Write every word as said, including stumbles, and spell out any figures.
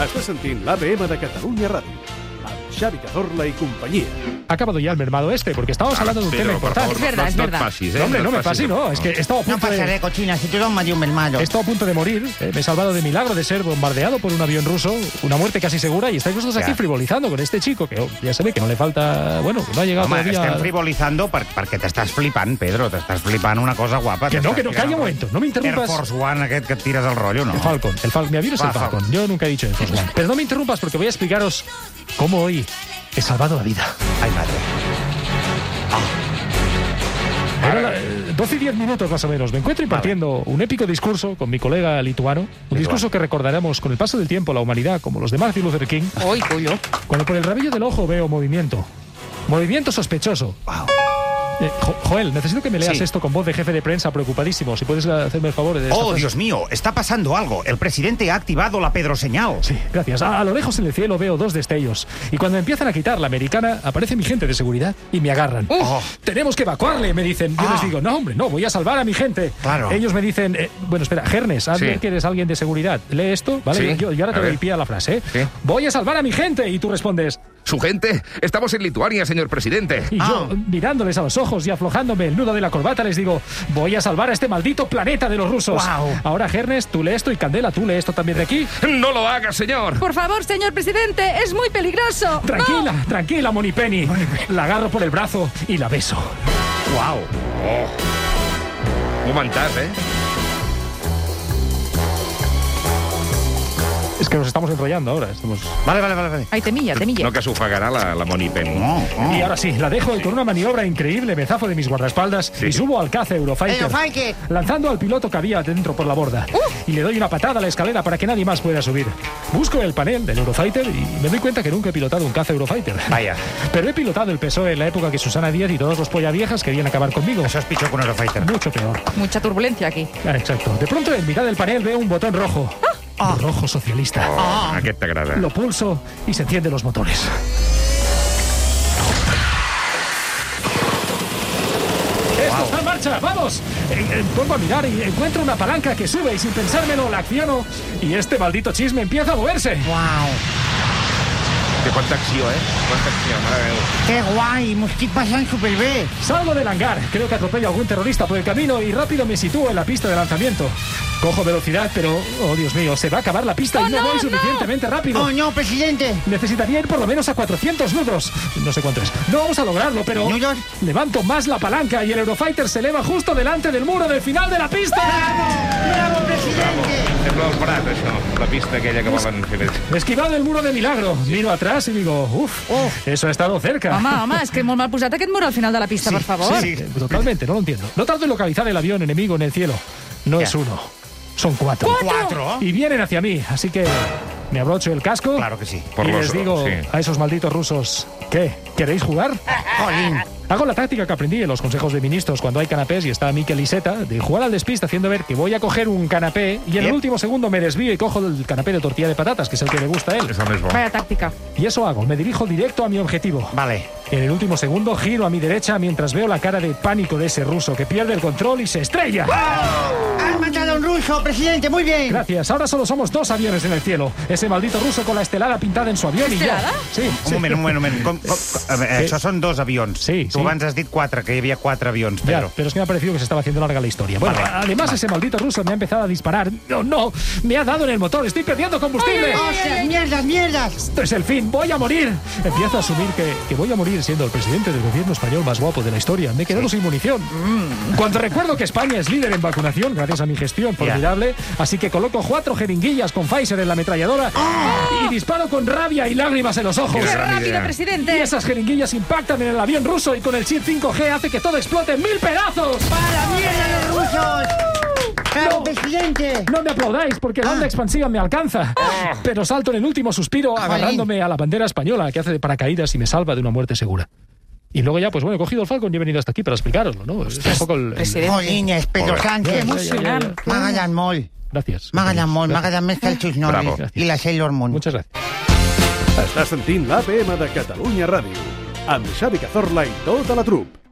Estàs sentint l'A B M de Catalunya Ràdio, amb Xavi Cazorla y compañía. Ha acabado ya el mermado este, porque estábamos hablando de un tema importante. Es verdad, es verdad. No, hombre, no me pases, no. Es que he estado a No punto pasaré, de... cochina, si tú eres un medio mermado. He estado a punto de morir, eh, me he salvado de milagro de ser bombardeado por un avión ruso, una muerte casi segura, y estáis vosotros aquí Ja. frivolizando con este chico, que oh, ya se ve que no le falta... Bueno, que no ha llegado Home, todavía... estem frivolitzando per, perquè t'estàs flipant, Pedro, t'estàs flipant una cosa guapa. Que no, que no, T'estàs calla un tirant momento, no me interrumpas. Air Force One aquest que et tires el rotllo, no? El Falcon, el Falcon, mi avión es Va, el Falcon. Falcon. Yo nunca he dicho Air Force One. Pero no me interrumpas porque voy a explicaros cómo hoy he salvado la vida. Ai, madre. Era la- eh, doce y diez minutos más o menos. Me encuentro impartiendo un épico discurso con mi colega lituano. Un discurso que recordaremos con el paso del tiempo a la humanidad, como los de Martin Luther King. Uy, cuyo. Cuando por el rabillo del ojo veo movimiento. Movimiento sospechoso. Wow. Eh, Jo- Joel, necesito que me leas Sí. esto con voz de jefe de prensa preocupadísimo. Si puedes hacerme el favor de... esta Oh, frase. Dios mío, está pasando algo. El presidente ha activado la Pedro señal. Sí, gracias. A, a lo lejos en el cielo veo dos destellos. Y cuando empiezan a quitar la americana, aparece mi gente de seguridad y me agarran. Oh. Tenemos que evacuarle, me dicen. Yo Ah. les digo, no, hombre, no, voy a salvar a mi gente. Claro. Ellos me dicen, eh, bueno, espera, Gernes, haz Sí. ver que eres alguien de seguridad. Lee esto, ¿vale? Sí. Yo, yo ahora te A doy ver. pie a la frase, ¿eh? Sí. Voy a salvar a mi gente. Y tú respondes, ¿Su gente? Estamos en Lituania, señor presidente. y yo, Ah. mirándoles a los ojos y aflojándome el nudo de la corbata, les digo, voy a salvar a este maldito planeta de los rusos. Guau. Ahora, Gernes, tú lee esto y Candela, tú lee esto también de aquí. No lo haga, señor. Por favor, señor presidente, es muy peligroso. Tranquila, tranquila, Moni Penny. La agarro por el brazo y la beso. Wow. Un momentàs, eh? Es que nos estamos enrollando ahora. Estamos... Vale, vale, vale. vale. Ay, temilla, temilla. No que s'ofegarà la, la Moni Penny. Oh, oh. Y ahora sí, la dejo y con una maniobra increíble me zafo de mis guardaespaldas Sí. y subo al caza Eurofighter, Eurofighter. lanzando al piloto que había dentro por la borda. Y le doy una patada a la escalera para que nadie más pueda subir. Busco el panel del Eurofighter y me doy cuenta que nunca he pilotado un caza Eurofighter. Vaya. Pero he pilotado el P S O E en la época que Susana Díaz y todos los polla viejas querían acabar conmigo. Això és pitjor que un Eurofighter. Mucho peor. Mucha turbulencia aquí. Ah, exacto. De pronto en mitad del panel veo un botón rojo. Rojo socialista. Oh, aquest t'agrada. Lo pulso y se encienden los motores. ¡Esto está en marcha! ¡Vamos! Eh, eh, vuelvo a mirar y encuentro una palanca que sube y sin pensármelo la acciono y este maldito chisme empieza a moverse. Wow. Que quanta acció, eh? Quanta acció, mare de Déu. Que guai, m'ho estic passant superbé. Salgo del hangar, creo que atropello a algún terrorista por el camino y rápido me sitúo en la pista de lanzamiento. Cojo velocidad, pero, oh Dios mío, se va a acabar la pista ¡Oh, y no, no, voy no! suficientemente rápido. Oh, no, presidente. Necesitaría ir por lo menos a cuatrocientos nudos. No sé cuánto es. No vamos a lograrlo, pero... ¿Nudos? Levanto más la palanca y el Eurofighter se eleva justo delante del muro del final de la pista. Bravo, presidente. Sembla el Prat, això. La pista aquella que volen fer més. Esquivado el muro de milagro. Miro atrás y digo, uff, eso ha estado cerca. Home, home, és que molt mal posat aquest mur al final de la pista, Sí, por favor. sí. Eh, Totalmente, no lo entiendo. No tardo en localizar el avión enemigo en el cielo. No es uno, son cuatro. Cuatro. Y vienen hacia mí, así que me abrocho el casco. Claro que sí. Por y los- les digo sí. a esos malditos rusos, ¿qué? ¿Queréis jugar? Jolín. Hago la táctica que aprendí en los consejos de ministros cuando hay canapés y está Mikel Iceta, de jugar al despiste haciendo ver que voy a coger un canapé y en el Bien. último segundo me desvío y cojo el canapé de tortilla de patatas, que es el que le gusta a él. És el més bo. Vaya táctica. Y eso hago, me dirijo directo a mi objetivo. Vale. En el último segundo giro a mi derecha mientras veo la cara de pánico de ese ruso que pierde el control y se estrella. Has matado a un ruso, presidente, muy bien. Gracias, ahora solo somos dos aviones en el cielo. Ese maldito ruso con la estelada pintada en su avión y yo. ¿Estelada? Sí, Un sí. moment, un moment, un moment. Com, com, a veure, això són dos avions. Sí, Tu sí. abans has dit quatre, que hi havia quatre avions, Ya, Pedro. pero es que me ha parecido que se estaba haciendo larga la historia. Bueno, Vale. además ese maldito ruso me ha empezado a disparar. No, no, me ha dado en el motor, estoy perdiendo combustible. ¡Hostias, mierdas, mierdas! Esto es el fin, voy a morir. Empiezo a asumir que, que voy a morir siendo el presidente del gobierno español más guapo de la historia. Me he quedado sin munición. Cuando recuerdo que España es líder en vacunación, gracias a mi gestión formidable, así que coloco cuatro jeringuillas con Pfizer en la ametralladora y disparo con rabia y lágrimas en los ojos. ¡Qué gran rápido, idea. Y presidente! esas jeringuillas impactan en el avión ruso y con el chip cinco G hace que todo explote en mil pedazos. ¡Para mierda los rusos! ¡Bravo, No. presidente! No me aplaudáis porque la onda expansiva me alcanza. Pero salto en el último suspiro agarrándome a la bandera española que hace de paracaídas y me salva de una muerte segura. Y luego ya, pues bueno, he cogido el Falcon y he venido hasta aquí para explicaroslo, ¿no? Es un poco el- el- Presidente. Jolines, Pedro Hola. Sánchez. Ya, ya, ya, emocionant. ya. M'ha agradat molt. Gracias. M'ha agradat molt, m'ha agradat més que el Xus Norris Bravo. i la Sailor Moon. Muchas gracias. Estàs sentint l'A B M de Catalunya Ràdio, amb Xavi Cazorla i tota la trup.